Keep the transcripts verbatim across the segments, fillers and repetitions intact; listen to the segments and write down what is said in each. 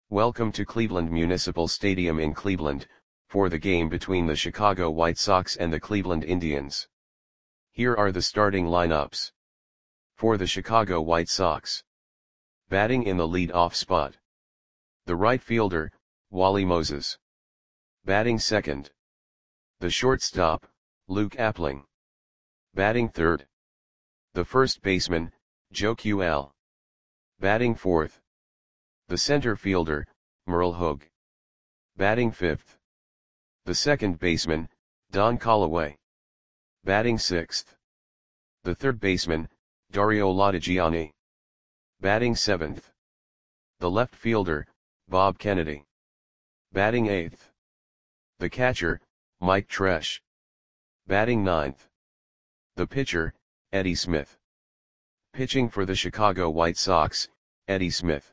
Welcome to Cleveland Municipal Stadium in Cleveland, for the game between the Chicago White Sox and the Cleveland Indians. Here are the starting lineups. For the Chicago White Sox. Batting in the lead-off spot. The right fielder, Wally Moses. Batting second. The shortstop, Luke Appling. Batting third. The first baseman, Joe Q L. Batting fourth. The center fielder, Merle Hogue. Batting fifth. The second baseman, Don Callaway. Batting sixth. The third baseman, Dario Lodigiani. Batting seventh. The left fielder, Bob Kennedy. Batting eighth. The catcher, Mike Tresh. Batting ninth. The pitcher, Eddie Smith. Pitching for the Chicago White Sox, Eddie Smith.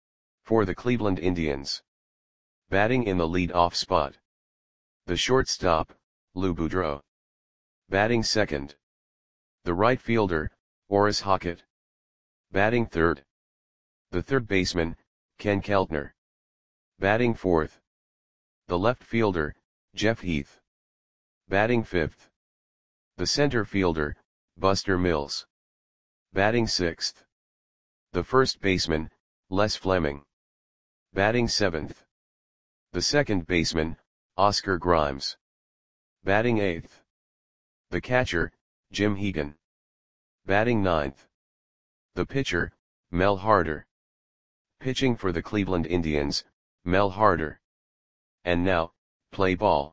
For the Cleveland Indians. Batting in the lead-off spot. The shortstop, Lou Boudreau. Batting second. The right fielder, Orris Hockett. Batting third. The third baseman, Ken Keltner. Batting fourth. The left fielder, Jeff Heath. Batting fifth. The center fielder, Buster Mills. Batting sixth. The first baseman, Les Fleming. Batting seventh. The second baseman, Oscar Grimes. Batting eighth. The catcher, Jim Hegan. Batting ninth. The pitcher, Mel Harder. Pitching for the Cleveland Indians, Mel Harder. And now, play ball.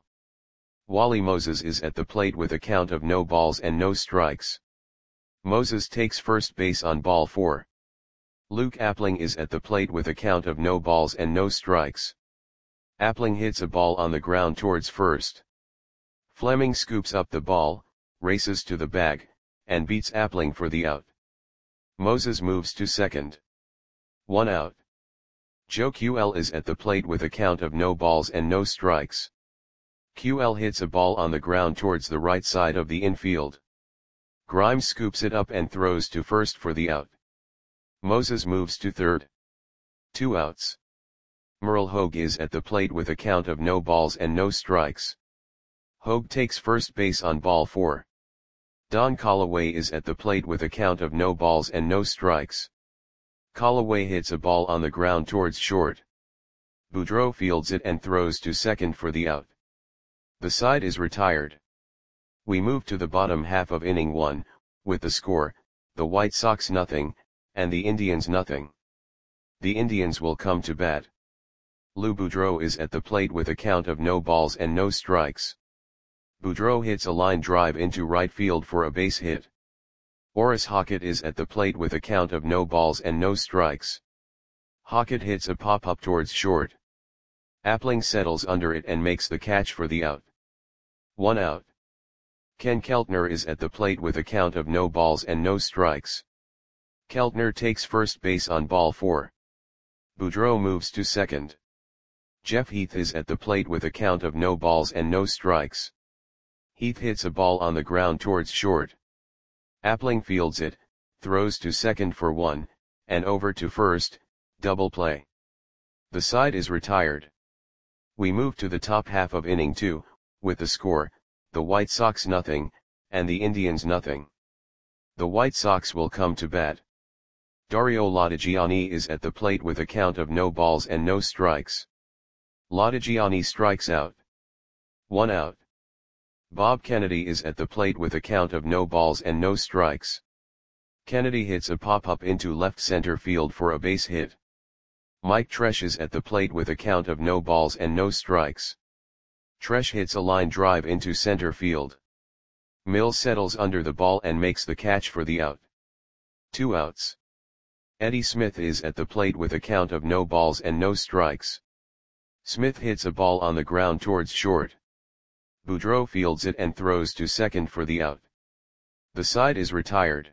Wally Moses is at the plate with a count of no balls and no strikes. Moses takes first base on ball four. Luke Appling is at the plate with a count of no balls and no strikes. Appling hits a ball on the ground towards first. Fleming scoops up the ball, races to the bag, and beats Appling for the out. Moses moves to second. One out. Joe Q L is at the plate with a count of no balls and no strikes. Q L hits a ball on the ground towards the right side of the infield. Grimes scoops it up and throws to first for the out. Moses moves to third. Two outs. Merle Hogue is at the plate with a count of no balls and no strikes. Hogue takes first base on ball four. Don Callaway is at the plate with a count of no balls and no strikes. Callaway hits a ball on the ground towards short. Boudreau fields it and throws to second for the out. The side is retired. We move to the bottom half of inning one, with the score, the White Sox nothing, and the Indians nothing. The Indians will come to bat. Lou Boudreau is at the plate with a count of no balls and no strikes. Boudreau hits a line drive into right field for a base hit. Orris Hockett is at the plate with a count of no balls and no strikes. Hockett hits a pop-up towards short. Appling settles under it and makes the catch for the out. One out. Ken Keltner is at the plate with a count of no balls and no strikes. Keltner takes first base on ball four. Boudreau moves to second. Jeff Heath is at the plate with a count of no balls and no strikes. Heath hits a ball on the ground towards short. Appling fields it, throws to second for one, and over to first, double play. The side is retired. We move to the top half of inning two, with the score, the White Sox nothing, and the Indians nothing. The White Sox will come to bat. Dario Lodigiani is at the plate with a count of no balls and no strikes. Lodigiani strikes out. One out. Bob Kennedy is at the plate with a count of no balls and no strikes. Kennedy hits a pop-up into left center field for a base hit. Mike Tresh is at the plate with a count of no balls and no strikes. Tresh hits a line drive into center field. Mills settles under the ball and makes the catch for the out. Two outs. Eddie Smith is at the plate with a count of no balls and no strikes. Smith hits a ball on the ground towards short. Boudreau fields it and throws to second for the out. The side is retired.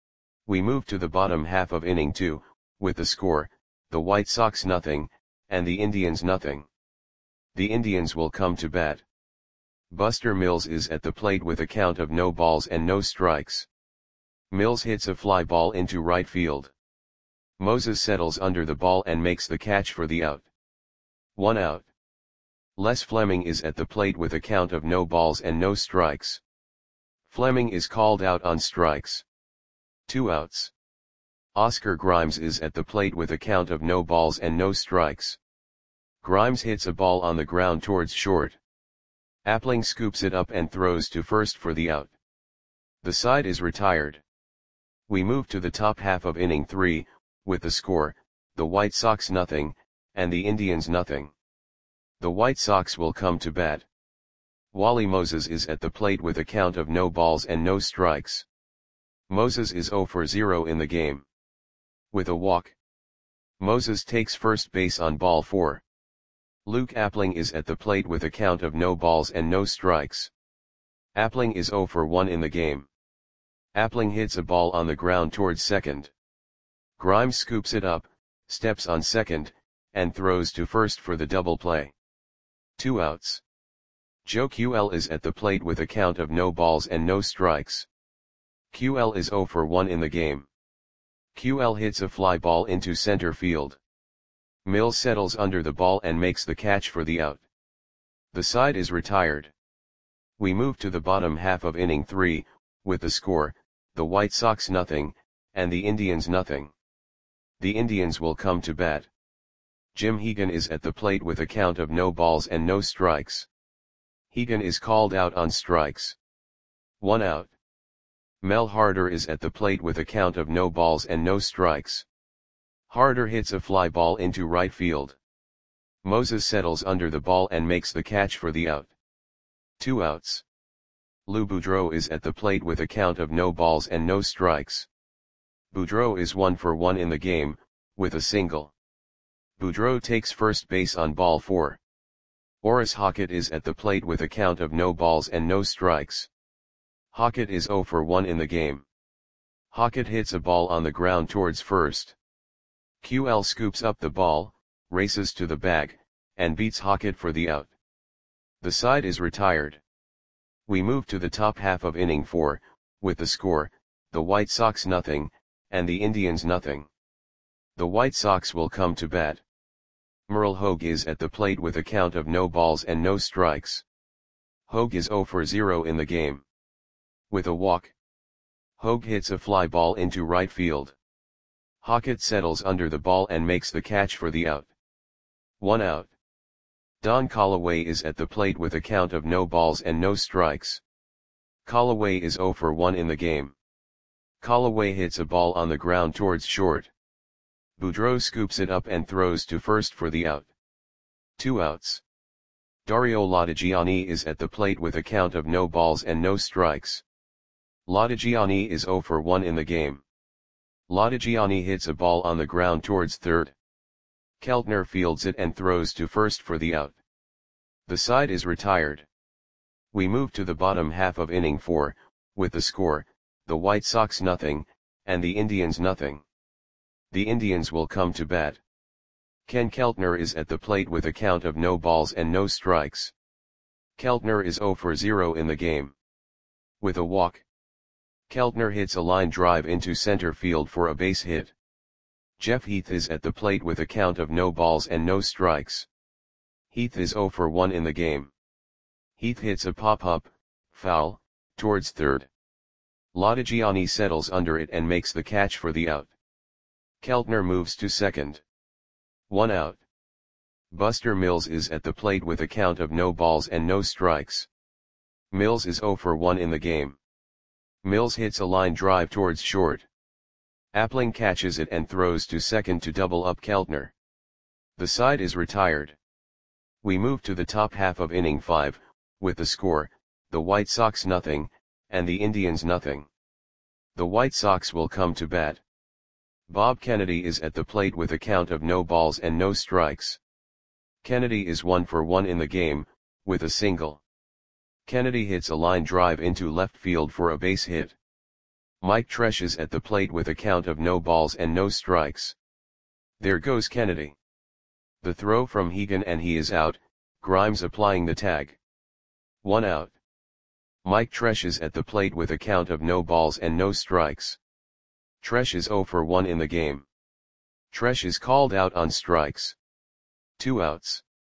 We move to the bottom half of inning two, with the score, the White Sox nothing, and the Indians nothing. The Indians will come to bat. Buster Mills is at the plate with a count of no balls and no strikes. Mills hits a fly ball into right field. Moses settles under the ball and makes the catch for the out. One out. Les Fleming is at the plate with a count of no balls and no strikes. Fleming is called out on strikes. Two outs. Oscar Grimes is at the plate with a count of no balls and no strikes. Grimes hits a ball on the ground towards short. Appling scoops it up and throws to first for the out. The side is retired. We move to the top half of inning three, with the score, the White Sox nothing, and the Indians nothing. The White Sox will come to bat. Wally Moses is at the plate with a count of no balls and no strikes. Moses is zero for zero in the game. With a walk. Moses takes first base on ball four. Luke Appling is at the plate with a count of no balls and no strikes. Appling is zero for one in the game. Appling hits a ball on the ground towards second. Grimes scoops it up, steps on second, and throws to first for the double play. Two outs. Joe Q L is at the plate with a count of no balls and no strikes. Q L is zero for one in the game. Q L hits a fly ball into center field. Mills settles under the ball and makes the catch for the out. The side is retired. We move to the bottom half of inning three, with the score, the White Sox nothing, and the Indians nothing. The Indians will come to bat. Jim Hegan is at the plate with a count of no balls and no strikes. Hegan is called out on strikes. One out. Mel Harder is at the plate with a count of no balls and no strikes. Harder hits a fly ball into right field. Moses settles under the ball and makes the catch for the out. Two outs. Lou Boudreau is at the plate with a count of no balls and no strikes. Boudreau is one for one in the game, with a single. Boudreau takes first base on ball four. Orris Hockett is at the plate with a count of no balls and no strikes. Hockett is zero for one in the game. Hockett hits a ball on the ground towards first. Q L scoops up the ball, races to the bag, and beats Hockett for the out. The side is retired. We move to the top half of inning four, with the score, the White Sox nothing, and the Indians nothing. The White Sox will come to bat. Merle Hogue is at the plate with a count of no balls and no strikes. Hogue is zero for zero in the game. With a walk. Hogue hits a fly ball into right field. Hockett settles under the ball and makes the catch for the out. One out. Don Callaway is at the plate with a count of no balls and no strikes. Callaway is zero for one in the game. Callaway hits a ball on the ground towards short. Boudreau scoops it up and throws to first for the out. Two outs. Dario Latigiani is at the plate with a count of no balls and no strikes. Latigiani is zero for one in the game. Latigiani hits a ball on the ground towards third. Keltner fields it and throws to first for the out. The side is retired. We move to the bottom half of inning four, with the score, the White Sox nothing, and the Indians nothing. The Indians will come to bat. Ken Keltner is at the plate with a count of no balls and no strikes. Keltner is zero for zero in the game. With a walk. Keltner hits a line drive into center field for a base hit. Jeff Heath is at the plate with a count of no balls and no strikes. Heath is zero for one in the game. Heath hits a pop-up, foul, towards third. Latigiani settles under it and makes the catch for the out. Keltner moves to second. One out. Buster Mills is at the plate with a count of no balls and no strikes. Mills is zero for one in the game. Mills hits a line drive towards short. Appling catches it and throws to second to double up Keltner. The side is retired. We move to the top half of inning five, with the score, the White Sox nothing, and the Indians nothing. The White Sox will come to bat. Bob Kennedy is at the plate with a count of no balls and no strikes. Kennedy is one for one in the game, with a single. Kennedy hits a line drive into left field for a base hit. Mike Tresh is at the plate with a count of no balls and no strikes. There goes Kennedy. The throw from Hegan and he is out, Grimes applying the tag. One out. Mike Tresh is at the plate with a count of no balls and no strikes. Tresh is zero for one in the game. Tresh is called out on strikes. Two outs.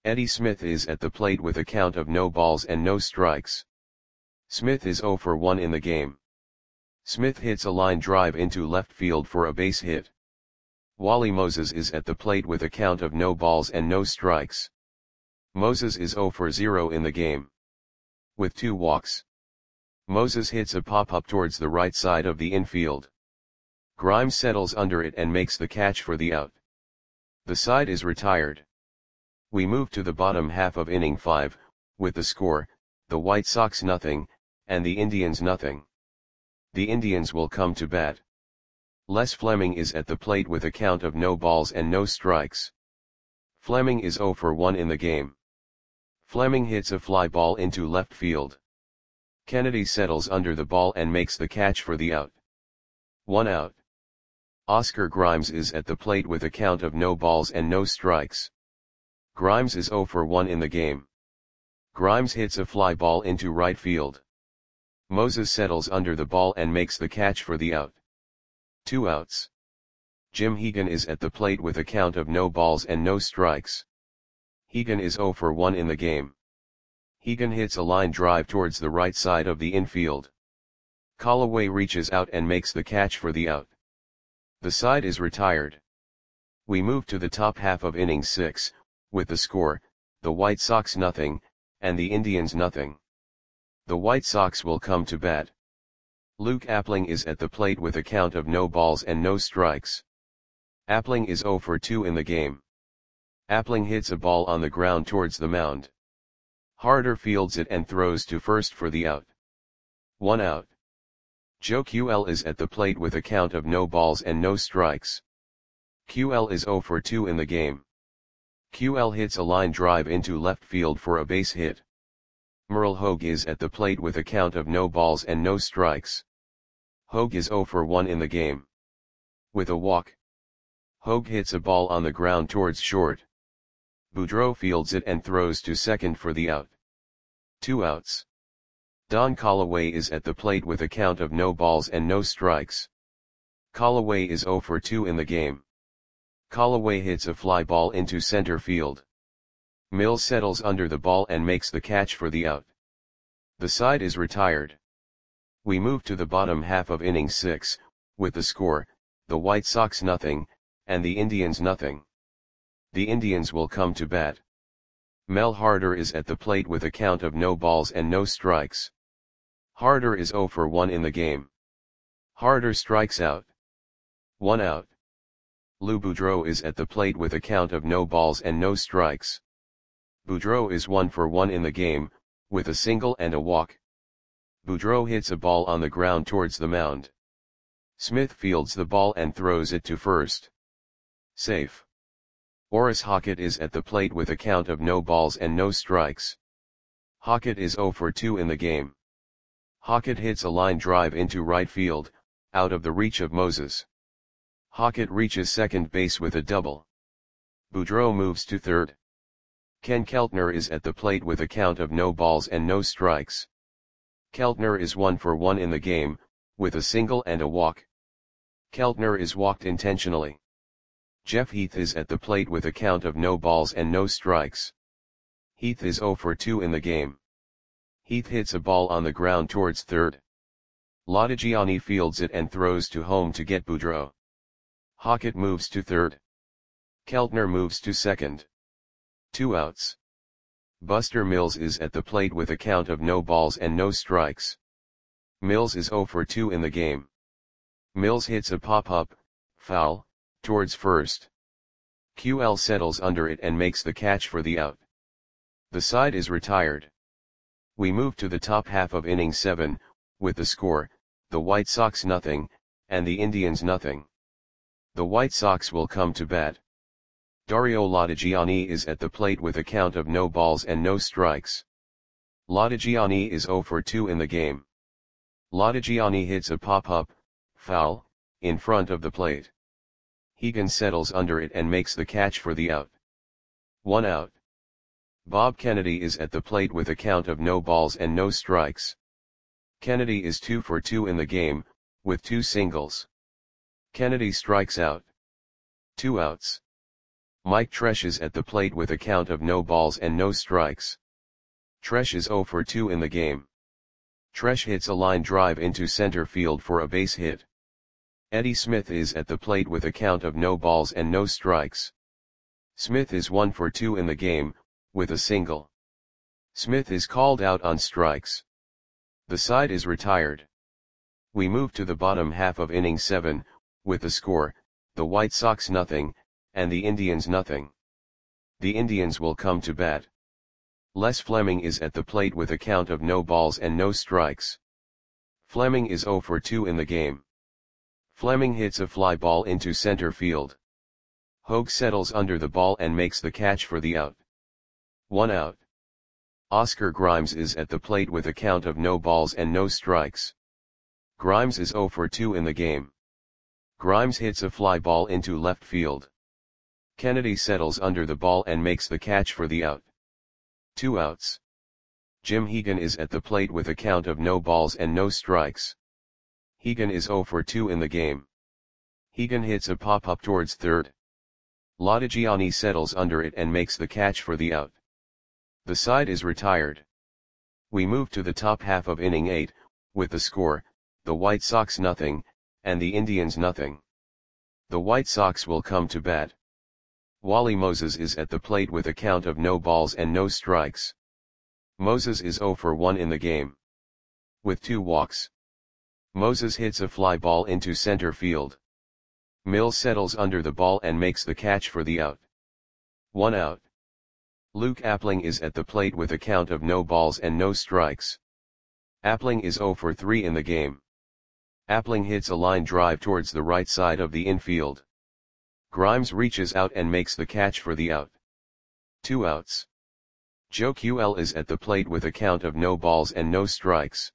Eddie Smith is at the plate with a count of no balls and no strikes. Smith is zero for one in the game. Smith hits a line drive into left field for a base hit. Wally Moses is at the plate with a count of no balls and no strikes. Moses is zero for zero in the game. With two walks. Moses hits a pop-up towards the right side of the infield. Grimes settles under it and makes the catch for the out. The side is retired. We move to the bottom half of inning five, with the score, the White Sox nothing, and the Indians nothing. The Indians will come to bat. Les Fleming is at the plate with a count of no balls and no strikes. Fleming is zero for one in the game. Fleming hits a fly ball into left field. Kennedy settles under the ball and makes the catch for the out. One out. Oscar Grimes is at the plate with a count of no balls and no strikes. Grimes is zero for one in the game. Grimes hits a fly ball into right field. Moses settles under the ball and makes the catch for the out. Two outs. Jim Hegan is at the plate with a count of no balls and no strikes. Hegan is zero for one in the game. Hegan hits a line drive towards the right side of the infield. Callaway reaches out and makes the catch for the out. The side is retired. We move to the top half of inning six, with the score, the White Sox nothing, and the Indians nothing. The White Sox will come to bat. Luke Appling is at the plate with a count of no balls and no strikes. Appling is zero for two in the game. Appling hits a ball on the ground towards the mound. Harder fields it and throws to first for the out. One out. Joe Q L is at the plate with a count of no balls and no strikes. Q L is zero for two in the game. Q L hits a line drive into left field for a base hit. Merle Hogue is at the plate with a count of no balls and no strikes. Hogue is zero for one in the game. With a walk. Hogue hits a ball on the ground towards short. Boudreau fields it and throws to second for the out. Two outs. Don Callaway is at the plate with a count of no balls and no strikes. Callaway is zero for two in the game. Callaway hits a fly ball into center field. Mills settles under the ball and makes the catch for the out. The side is retired. We move to the bottom half of inning six, with the score, the White Sox nothing, and the Indians nothing. The Indians will come to bat. Mel Harder is at the plate with a count of no balls and no strikes. Harder is zero for one in the game. Harder strikes out. One out. Lou Boudreau is at the plate with a count of no balls and no strikes. Boudreau is one for one in the game, with a single and a walk. Boudreau hits a ball on the ground towards the mound. Smith fields the ball and throws it to first. Safe. Orris Hockett is at the plate with a count of no balls and no strikes. Hockett is zero for two in the game. Hockett hits a line drive into right field, out of the reach of Moses. Hockett reaches second base with a double. Boudreau moves to third. Ken Keltner is at the plate with a count of no balls and no strikes. Keltner is one for one in the game, with a single and a walk. Keltner is walked intentionally. Jeff Heath is at the plate with a count of no balls and no strikes. Heath is zero for two in the game. Heath hits a ball on the ground towards third. Lodigiani fields it and throws to home to get Boudreau. Hockett moves to third. Keltner moves to second. Two outs. Buster Mills is at the plate with a count of no balls and no strikes. Mills is zero for two in the game. Mills hits a pop-up, foul, towards first. Q L settles under it and makes the catch for the out. The side is retired. We move to the top half of inning seven, with the score, the White Sox nothing, and the Indians nothing. The White Sox will come to bat. Dario Lodigiani is at the plate with a count of no balls and no strikes. Lodigiani is zero for two in the game. Lodigiani hits a pop-up, foul, in front of the plate. Hegan settles under it and makes the catch for the out. One out. Bob Kennedy is at the plate with a count of no balls and no strikes. Kennedy is two for two in the game, with two singles. Kennedy strikes out. Two outs. Mike Tresh is at the plate with a count of no balls and no strikes. Tresh is zero for two in the game. Tresh hits a line drive into center field for a base hit. Eddie Smith is at the plate with a count of no balls and no strikes. Smith is one for two in the game, with a single. Smith is called out on strikes. The side is retired. We move to the bottom half of inning seven, with the score, the White Sox nothing, and the Indians nothing. The Indians will come to bat. Les Fleming is at the plate with a count of no balls and no strikes. Fleming is zero for two in the game. Fleming hits a fly ball into center field. Hogue settles under the ball and makes the catch for the out. One out. Oscar Grimes is at the plate with a count of no balls and no strikes. Grimes is zero for two in the game. Grimes hits a fly ball into left field. Kennedy settles under the ball and makes the catch for the out. Two outs. Jim Hegan is at the plate with a count of no balls and no strikes. Hegan is zero for two in the game. Hegan hits a pop-up towards third. Lodigiani settles under it and makes the catch for the out. The side is retired. We move to the top half of inning eight, with the score, the White Sox nothing, and the Indians nothing. The White Sox will come to bat. Wally Moses is at the plate with a count of no balls and no strikes. Moses is zero for one in the game. With two walks. Moses hits a fly ball into center field. Mills settles under the ball and makes the catch for the out. One out. Luke Appling is at the plate with a count of no balls and no strikes. Appling is zero for three in the game. Appling hits a line drive towards the right side of the infield. Grimes reaches out and makes the catch for the out. Two outs. Joe Q L is at the plate with a count of no balls and no strikes.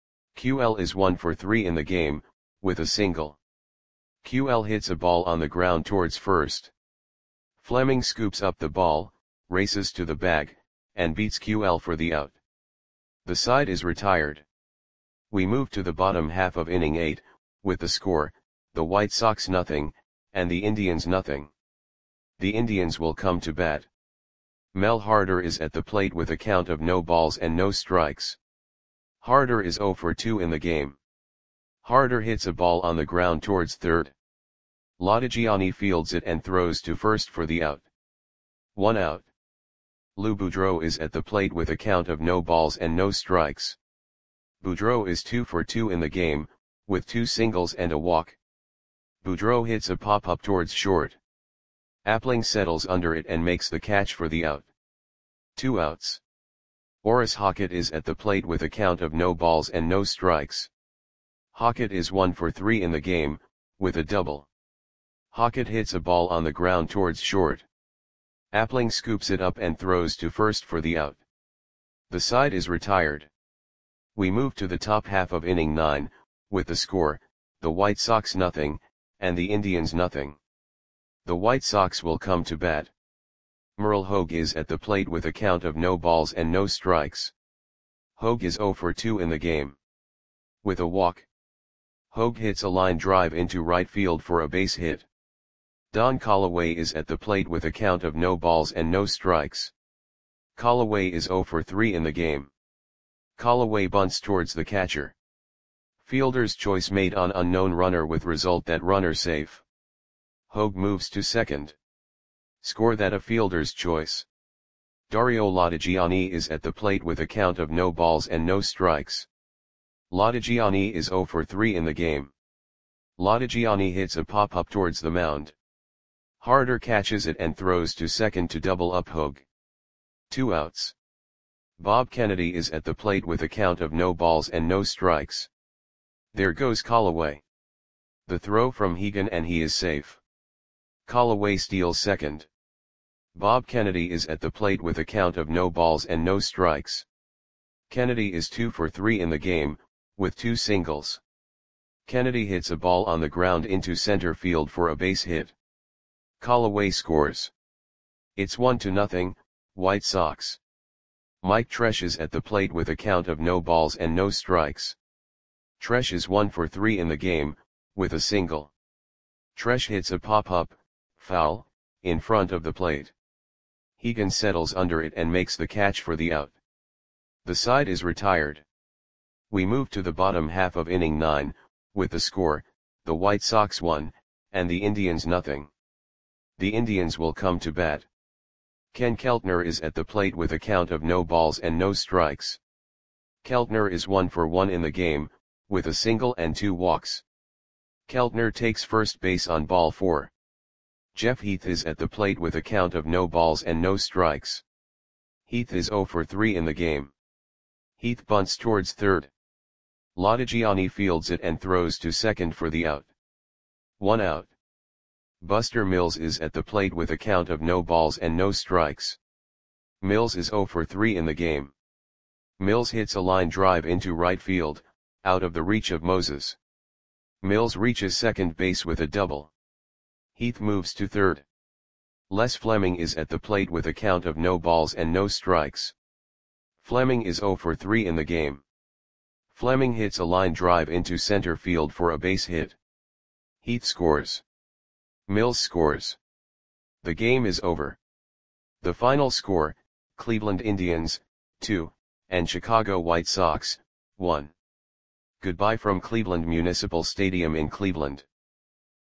Q L is one for three in the game, with a single. Q L hits a ball on the ground towards first. Fleming scoops up the ball, races to the bag, and beats Q L for the out. The side is retired. We move to the bottom half of inning eight, with the score, the White Sox nothing, and the Indians nothing. The Indians will come to bat. Mel Harder is at the plate with a count of no balls and no strikes. Harder is zero for two in the game. Harder hits a ball on the ground towards third. Lodigiani fields it and throws to first for the out. One out. Lou Boudreau is at the plate with a count of no balls and no strikes. Boudreau is two for two in the game, with two singles and a walk. Boudreau hits a pop-up towards short. Appling settles under it and makes the catch for the out. Two outs. Horace Hockett is at the plate with a count of no balls and no strikes. Hockett is one for three in the game, with a double. Hockett hits a ball on the ground towards short. Appling scoops it up and throws to first for the out. The side is retired. We move to the top half of inning nine, with the score, the White Sox nothing, and the Indians nothing. The White Sox will come to bat. Merle Hogue is at the plate with a count of no balls and no strikes. Hogue is zero for two in the game. With a walk. Hogue hits a line drive into right field for a base hit. Don Callaway is at the plate with a count of no balls and no strikes. Callaway is zero for three in the game. Callaway bunts towards the catcher. Fielder's choice made on unknown runner with result that runner safe. Hogue moves to second. Score that a fielder's choice. Dario Lodigiani is at the plate with a count of no balls and no strikes. Lodigiani is zero for three in the game. Lodigiani hits a pop-up towards the mound. Harder catches it and throws to second to double up Hogue. Two outs. Bob Kennedy is at the plate with a count of no balls and no strikes. There goes Callaway. The throw from Hegan and he is safe. Callaway steals second. Bob Kennedy is at the plate with a count of no balls and no strikes. Kennedy is two for three in the game, with two singles. Kennedy hits a ball on the ground into center field for a base hit. Callaway scores. It's one to nothing, White Sox. Mike Tresh is at the plate with a count of no balls and no strikes. Tresh is one for three in the game, with a single. Tresh hits a pop-up, foul, in front of the plate. Hegan settles under it and makes the catch for the out. The side is retired. We move to the bottom half of inning nine, with the score, the White Sox one, and the Indians nothing. The Indians will come to bat. Ken Keltner is at the plate with a count of no balls and no strikes. Keltner is one for one in the game, with a single and two walks. Keltner takes first base on ball four. Jeff Heath is at the plate with a count of no balls and no strikes. Heath is zero for three in the game. Heath bunts towards third. Lodigiani fields it and throws to second for the out. One out. Buster Mills is at the plate with a count of no balls and no strikes. Mills is zero for three in the game. Mills hits a line drive into right field, out of the reach of Moses. Mills reaches second base with a double. Heath moves to third. Les Fleming is at the plate with a count of no balls and no strikes. Fleming is zero for three in the game. Fleming hits a line drive into center field for a base hit. Heath scores. Mills scores. The game is over. The final score, Cleveland Indians, two, and Chicago White Sox, one. Goodbye from Cleveland Municipal Stadium in Cleveland.